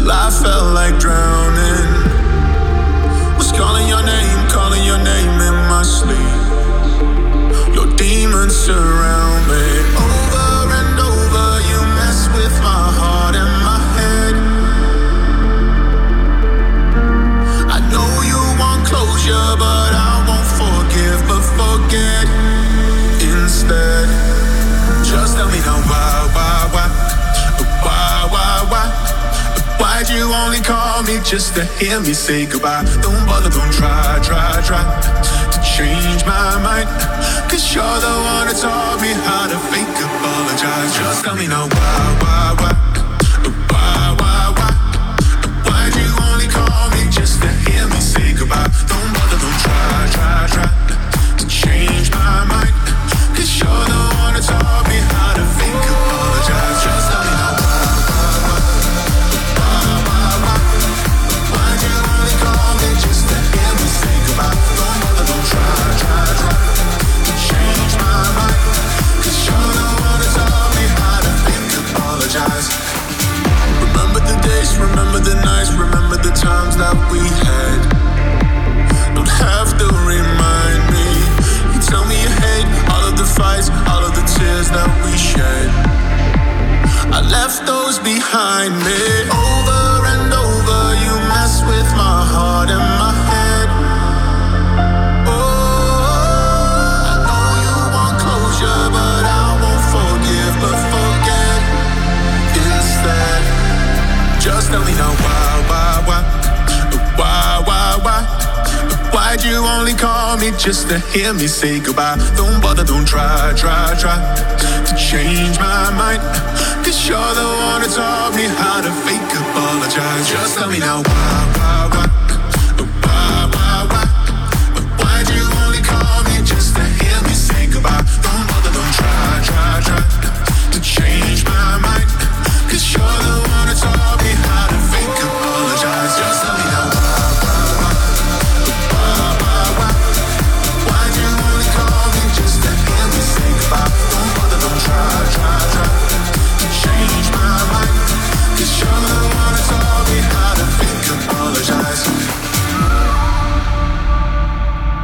I felt like drowning. Was calling your name in my sleep. Your demons surround me. Over and over, you mess with my heart and my head. I know you want closure, but I won't forgive, but forget instead. Just tell me now why? Why'd you only call me just to hear me say goodbye? Don't bother, don't try to change my mind. Cause you're the one that taught me how to fake apologize. Just tell me now why? Why'd you only call me just to hear me say goodbye? Don't bother, don't try to change my mind. Cause you're the one that taught me how to fake apologize. Just tell me now why'd you only call me just to hear me say goodbye? Don't bother, don't try to change my mind. Cause you're the one that taught me how to fake apologize. Remember the days, remember the nights, remember the times that we had. Don't have to remind me. You tell me you hate all of the fights, all of the tears that we shed. I left those behind me. Over and over, you mess with my heart and my head. Oh, I know you want closure, but I won't forgive, but forget instead. Just tell me now why? Why'd you only call me just to hear me say goodbye? Don't bother, don't try to change my mind. Cause you're the one that taught me how to fake apologize. Just tell me now why?